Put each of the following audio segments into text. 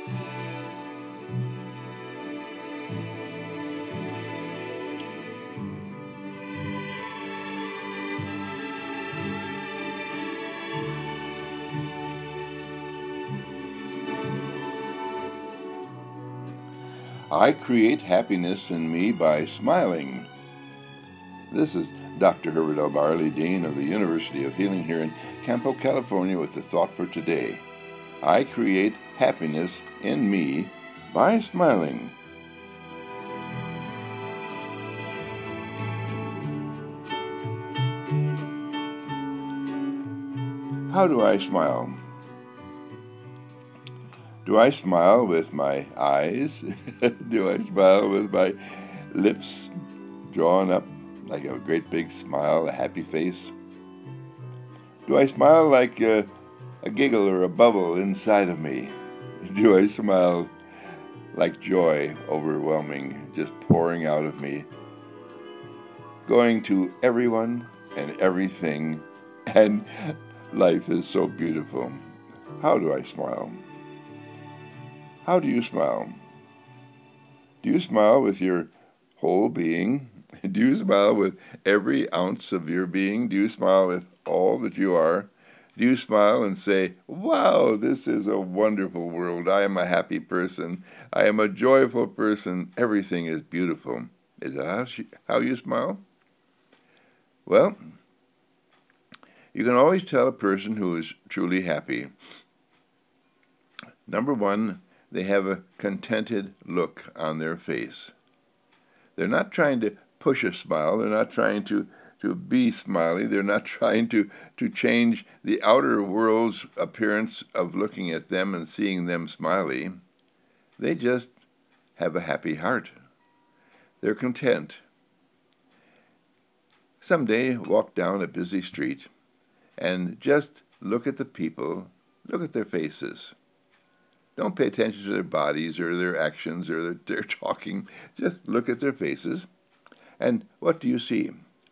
I create happiness in me by smiling. This is Dr. Herbert L. Barley, Dean of the University of Healing here in Campo, California, with the thought for today. I create happiness in me by smiling. How do I smile? Do I smile with my eyes? Do I smile with my lips drawn up like a great big smile, a happy face? Do I smile like a giggle or a bubble inside of me? Do I smile like joy overwhelming, just pouring out of me, going to everyone and everything, and life is so beautiful? How do I smile? How do you smile? Do you smile with your whole being? Do you smile with every ounce of your being? Do you smile with all that you are? Do you smile and say, wow, this is a wonderful world. I am a happy person. I am a joyful person. Everything is beautiful. Is that how you smile? Well, you can always tell a person who is truly happy. Number one, they have a contented look on their face. They're not trying to push a smile. They're not trying to be smiley. They're not trying to change the outer world's appearance of looking at them and seeing them smiley. They just have a happy heart. They're content. Someday, walk down a busy street and just look at the people, look at their faces. Don't pay attention to their bodies or their actions or their talking. Just look at their faces. And what do you see?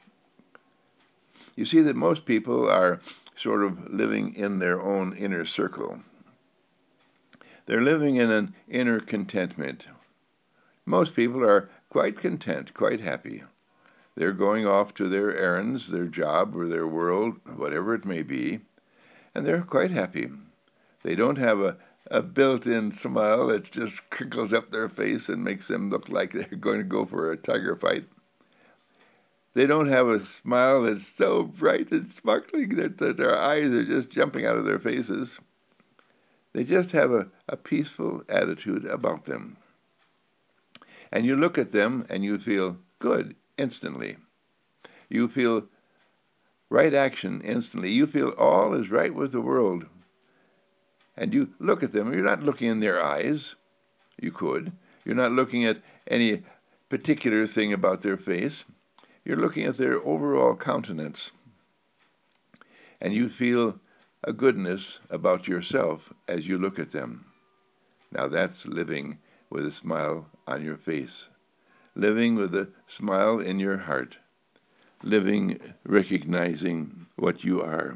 You see that most people are sort of living in their own inner circle. They're living in an inner contentment. Most people are quite content, quite happy. They're going off to their errands, their job, or their world, whatever it may be, and they're quite happy. They don't have a built-in smile that just crinkles up their face and makes them look like they're going to go for a tiger fight. They don't have a smile that's so bright and sparkling that their eyes are just jumping out of their faces. They just have a peaceful attitude about them. And you look at them and you feel good instantly. You feel right action instantly. You feel all is right with the world. And you look at them. You're not looking in their eyes. You could. You're not looking at any particular thing about their face. You're looking at their overall countenance. And you feel a goodness about yourself as you look at them. Now that's living with a smile on your face. Living with a smile in your heart. Living recognizing what you are.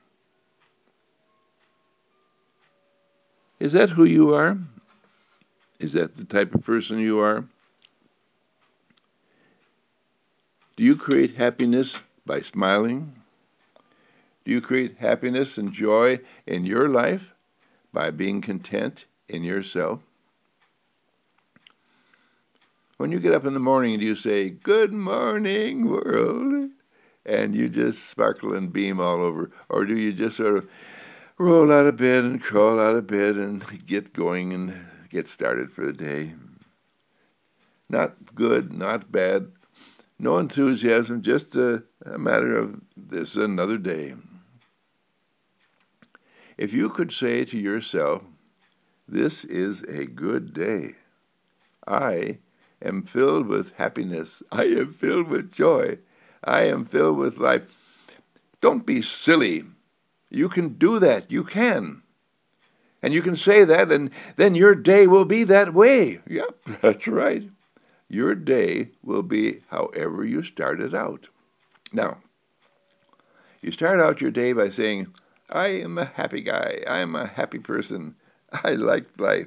Is that who you are? Is that the type of person you are? Do you create happiness by smiling? Do you create happiness and joy in your life by being content in yourself? When you get up in the morning, do you say, good morning, world, and you just sparkle and beam all over? Or do you just sort of roll out of bed and crawl out of bed and get going and get started for the day? Not good, not bad, no enthusiasm, just a matter of this is another day. If you could say to yourself, this is a good day. I am filled with happiness. I am filled with joy. I am filled with life. Don't be silly. You can do that. You can. And you can say that, and then your day will be that way. Yep, that's right. Your day will be however you started out. Now, you start out your day by saying, I am a happy guy. I am a happy person. I like life.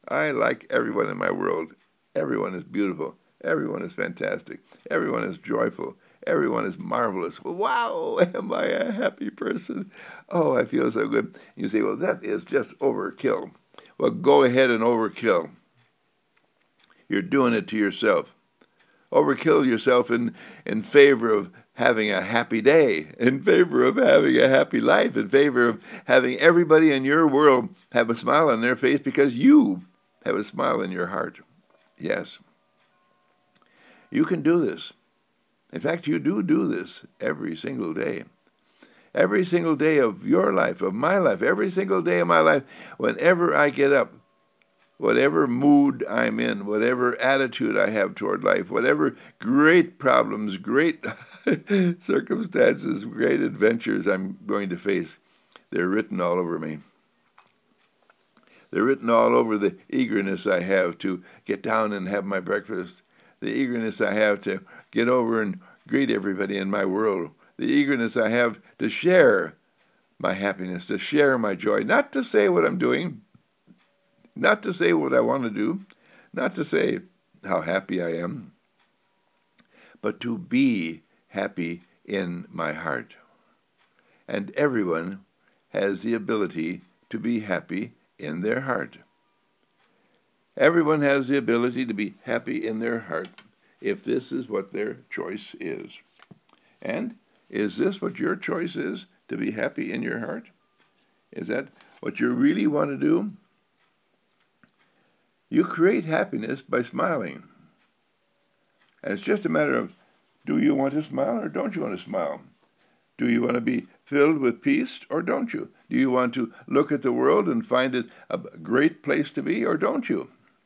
I like everyone in my world. Everyone is beautiful. Everyone is fantastic. Everyone is joyful. Everyone is marvelous. Wow, am I a happy person? Oh, I feel so good. You say, well, that is just overkill. Well, go ahead and overkill. You're doing it to yourself. Overkill yourself in favor of having a happy day, in favor of having a happy life, in favor of having everybody in your world have a smile on their face because you have a smile in your heart. Yes, you can do this. In fact, you do this every single day. Every single day of your life, of my life, every single day of my life, whenever I get up, whatever mood I'm in, whatever attitude I have toward life, whatever great problems, great circumstances, great adventures I'm going to face, they're written all over me. They're written all over the eagerness I have to get down and have my breakfast, the eagerness I have to get over and greet everybody in my world, the eagerness I have to share my happiness, to share my joy, not to say what I'm doing, not to say what I want to do, not to say how happy I am, but to be happy in my heart. And everyone has the ability to be happy in their heart. Everyone has the ability to be happy in their heart if this is what their choice is. And is this what your choice is, to be happy in your heart? Is that what you really want to do? You create happiness by smiling. And it's just a matter of, do you want to smile or don't you want to smile? Do you want to be filled with peace or don't you? Do you want to look at the world and find it a great place to be or don't you?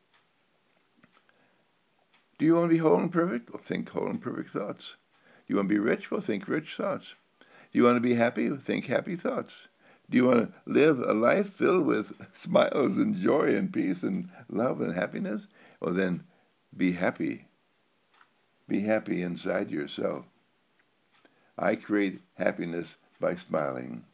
Do you want to be whole and perfect? Well, think whole and perfect thoughts. Do you want to be rich? Well, think rich thoughts. Do you want to be happy? Well, think happy thoughts. Do you want to live a life filled with smiles and joy and peace and love and happiness? Well, then be happy. Be happy inside yourself. I create happiness by smiling.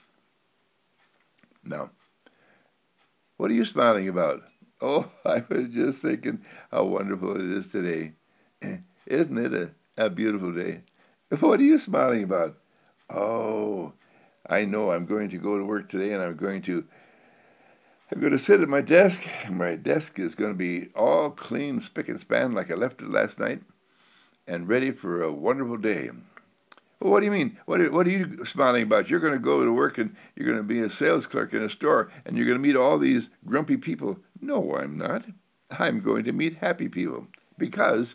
Now, what are you smiling about? Oh, I was just thinking how wonderful it is today. Isn't it a beautiful day? What are you smiling about? Oh, I know I'm going to go to work today and I'm going to sit at my desk. My desk is going to be all clean, spick and span like I left it last night and ready for a wonderful day. Well, what do you mean? What are you smiling about? You're going to go to work and you're going to be a sales clerk in a store and you're going to meet all these grumpy people. No, I'm not. I'm going to meet happy people because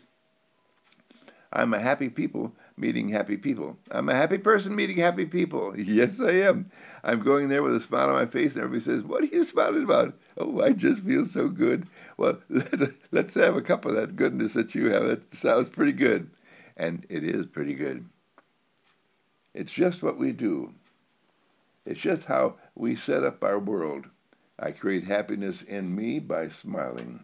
I'm a happy people meeting happy people. I'm a happy person meeting happy people. Yes, I am. I'm going there with a smile on my face and everybody says, what are you smiling about? Oh, I just feel so good. Well, let's have a cup of that goodness that you have. That sounds pretty good. And it is pretty good. It's just what we do. It's just how we set up our world. I create happiness in me by smiling.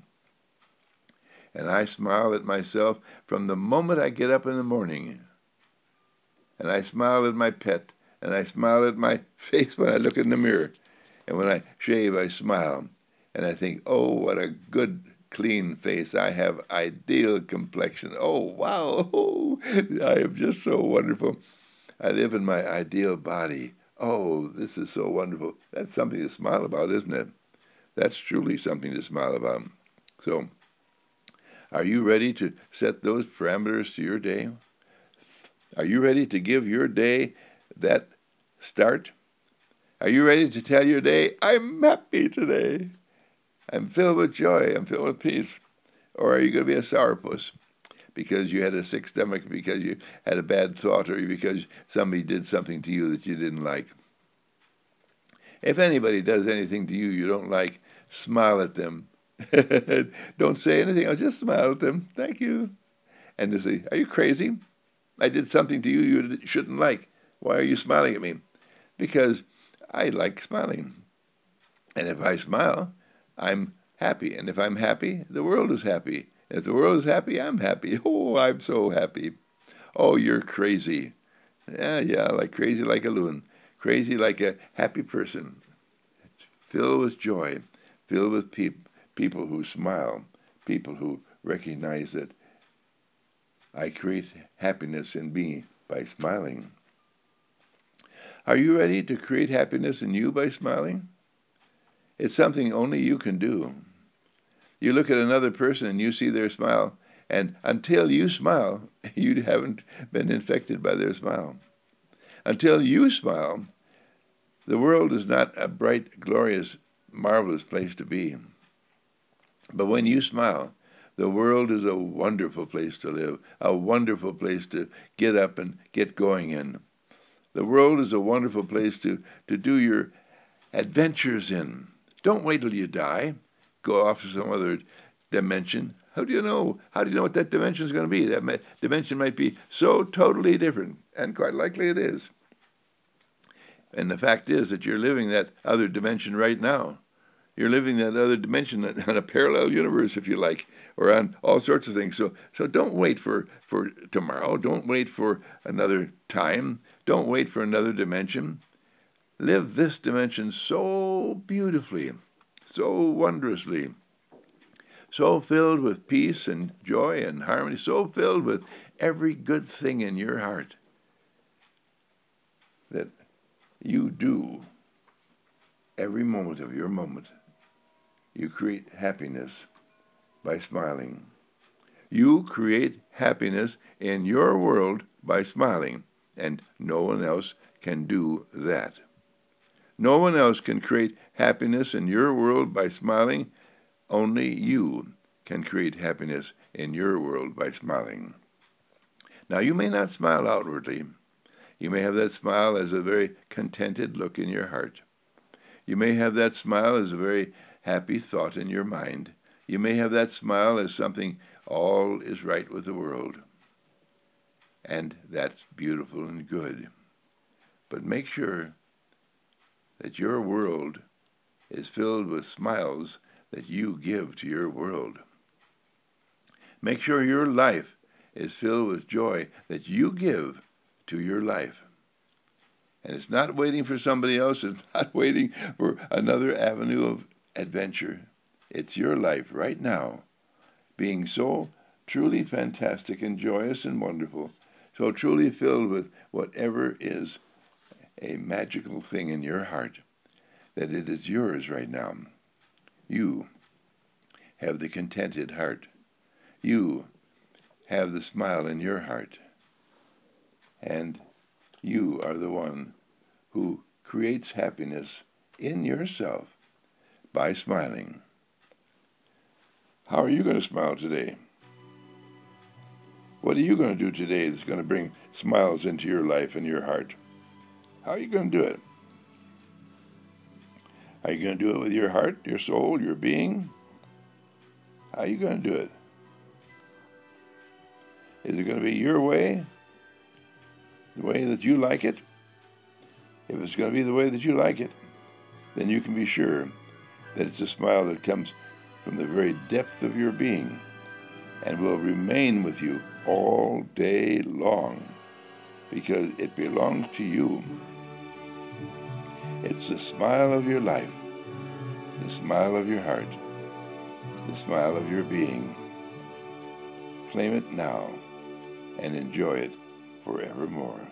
And I smile at myself from the moment I get up in the morning. And I smile at my pet. And I smile at my face when I look in the mirror. And when I shave, I smile. And I think, oh, what a good, clean face. I have ideal complexion. Oh, wow. Oh, I am just so wonderful. I live in my ideal body. Oh, this is so wonderful. That's something to smile about, isn't it? That's truly something to smile about. So, are you ready to set those parameters to your day? Are you ready to give your day that start? Are you ready to tell your day, I'm happy today? I'm filled with joy. I'm filled with peace. Or are you going to be a sourpuss because you had a sick stomach, because you had a bad thought, or because somebody did something to you that you didn't like? If anybody does anything to you you don't like, smile at them. Don't say anything. I'll just smile at them. Thank you. And they say, are you crazy? I did something to you you shouldn't like. Why are you smiling at me? Because I like smiling. And if I smile, I'm happy. And if I'm happy, the world is happy. And if the world is happy, I'm happy. Oh, I'm so happy. Oh, you're crazy. Yeah, like crazy like a loon. Crazy like a happy person. Filled with joy. Filled with people who smile, people who recognize that I create happiness in me by smiling. Are you ready to create happiness in you by smiling? It's something only you can do. You look at another person and you see their smile, and until you smile, you haven't been infected by their smile. Until you smile, the world is not a bright, glorious, marvelous place to be. But when you smile, the world is a wonderful place to live, a wonderful place to get up and get going in. The world is a wonderful place to do your adventures in. Don't wait till you die. Go off to some other dimension. How do you know? How do you know what that dimension is going to be? That dimension might be so totally different, and quite likely it is. And the fact is that you're living that other dimension right now. You're living that other dimension on a parallel universe, if you like, or on all sorts of things. So don't wait for tomorrow. Don't wait for another time. Don't wait for another dimension. Live this dimension so beautifully, so wondrously, so filled with peace and joy and harmony, so filled with every good thing in your heart that you do every moment of your moment. You create happiness by smiling. You create happiness in your world by smiling, and no one else can do that. No one else can create happiness in your world by smiling. Only you can create happiness in your world by smiling. Now, you may not smile outwardly. You may have that smile as a very contented look in your heart. You may have that smile as a very happy thought in your mind. You may have that smile as something, all is right with the world. And that's beautiful and good. But make sure that your world is filled with smiles that you give to your world. Make sure your life is filled with joy that you give to your life. And it's not waiting for somebody else. It's not waiting for another avenue of adventure. It's your life right now, being so truly fantastic and joyous and wonderful, so truly filled with whatever is a magical thing in your heart, that it is yours right now. You have the contented heart. You have the smile in your heart. And you are the one who creates happiness in yourself by smiling. How are you going to smile today? What are you going to do today that's going to bring smiles into your life and your heart? How are you going to do it? Are you going to do it with your heart, your soul, your being? How are you going to do it? Is it going to be your way? The way that you like it? If it's going to be the way that you like it, then you can be sure that it's a smile that comes from the very depth of your being and will remain with you all day long because it belongs to you. It's the smile of your life, the smile of your heart, the smile of your being. Claim it now and enjoy it forevermore.